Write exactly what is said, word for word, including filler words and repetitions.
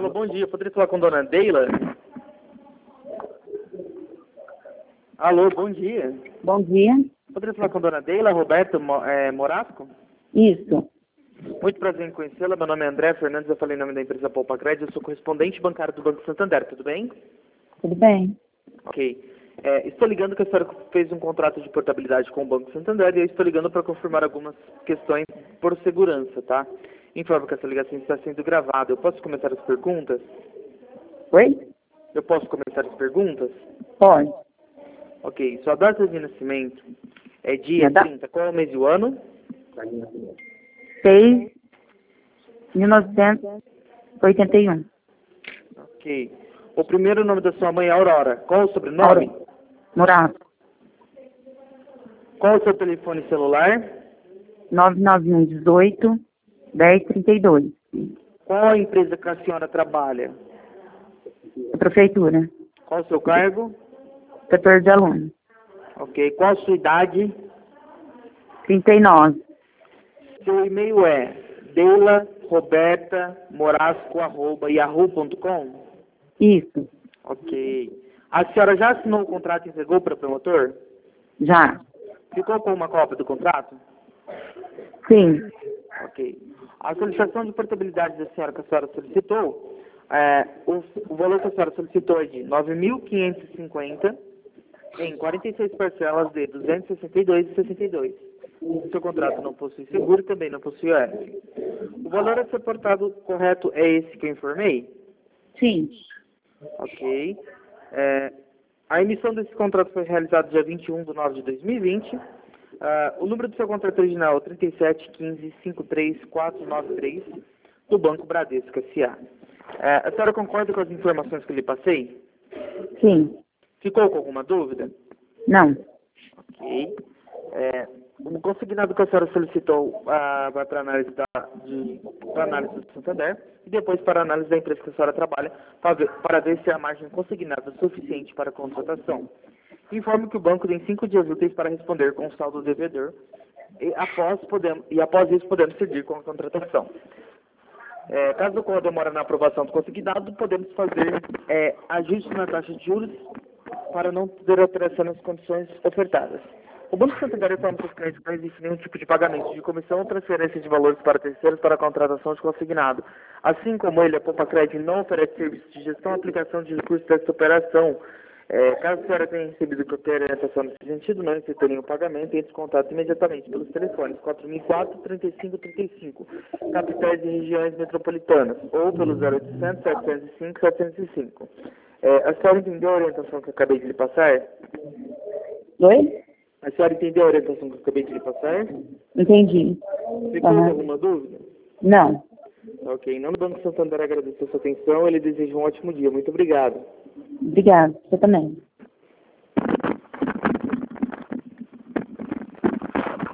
Alô, bom dia. Poderia falar com a dona Deila? Alô, bom dia. Bom dia. Poderia falar com a dona Deila Roberto Mo- é, Morasco? Isso. Muito prazer em conhecê-la. Meu nome é André Fernandes, eu falei em nome da empresa Poupa Crédito. Eu sou correspondente bancário do Banco Santander, tudo bem? Tudo bem? Ok. É, estou ligando que a senhora fez um contrato de portabilidade com o Banco Santander e eu estou ligando para confirmar algumas questões por segurança, tá? Informo que essa ligação está sendo gravada. Eu posso começar as perguntas? Oi? Eu posso começar as perguntas? Pode. Ok. Sua data de nascimento é dia Minha da- trinta. Qual é o mês e o ano? seis de mil novecentos e oitenta e um. Ok. O primeiro nome da sua mãe é Aurora. Qual o sobrenome? Aura. Morato. Qual o seu telefone celular? nove nove um dezoito dez trinta e dois. Qual a empresa que a senhora trabalha? A prefeitura. Qual o seu cargo? Setor de aluno. Ok. Qual a sua idade? trinta e nove. Seu e-mail é deila roberta morasco arroba yahoo ponto com? Isso. Ok. A senhora já assinou o contrato e entregou para o promotor? Já. Ficou com uma cópia do contrato? Sim. Ok. A solicitação de portabilidade da senhora que a senhora solicitou, é, o, o valor que a senhora solicitou é de nove mil quinhentos e cinquenta em quarenta e seis parcelas de duzentos e sessenta e dois reais e sessenta e dois centavos. O seu contrato não possui seguro e também não possui O F. O valor a ser portado correto é esse que eu informei? Sim. Ok. É, a emissão desse contrato foi realizada dia vinte e um de nove de dois mil e vinte. Ah, o número do seu contrato original é trinta e sete quinze cinquenta e três quatrocentos e noventa e três do Banco Bradesco S A. É, a senhora concorda com as informações que eu lhe passei? Sim. Ficou com alguma dúvida? Não. Ok. É, o consignado que a senhora solicitou ah, vai para análise da, de, para análise do Santander e depois para análise da empresa que a senhora trabalha para ver, para ver se a margem consignada é suficiente para a contratação. Informo que o banco tem cinco dias úteis para responder com o saldo devedor e após, podemos, e após isso podemos seguir com a contratação. É, caso ocorra demora na aprovação do consignado, podemos fazer é, ajustes na taxa de juros para não ter alteração nas condições ofertadas. O Banco Santander informa que os clientes que não existe nenhum tipo de pagamento de comissão ou transferência de valores para terceiros para a contratação de consignado. Assim como ele, a Poupa Crédito não oferece serviço de gestão e aplicação de recursos dessa operação. É, caso a senhora tenha recebido qualquer orientação nesse sentido, não necessita nenhum pagamento, entre em contato imediatamente pelos telefones quatro mil e quatro, trinta e cinco trinta e cinco, capitais e regiões metropolitanas, ou pelo zero oitocentos, setecentos e cinco, setecentos e cinco. É, a senhora entendeu a orientação que eu acabei de lhe passar? Oi? A senhora entendeu a orientação que eu acabei de lhe passar? Entendi. Ficou Uhum. com alguma dúvida? Não. Ok. Em nome do Banco Santander, agradeço a sua atenção. Ele deseja um ótimo dia. Muito obrigado. Obrigada. Você também.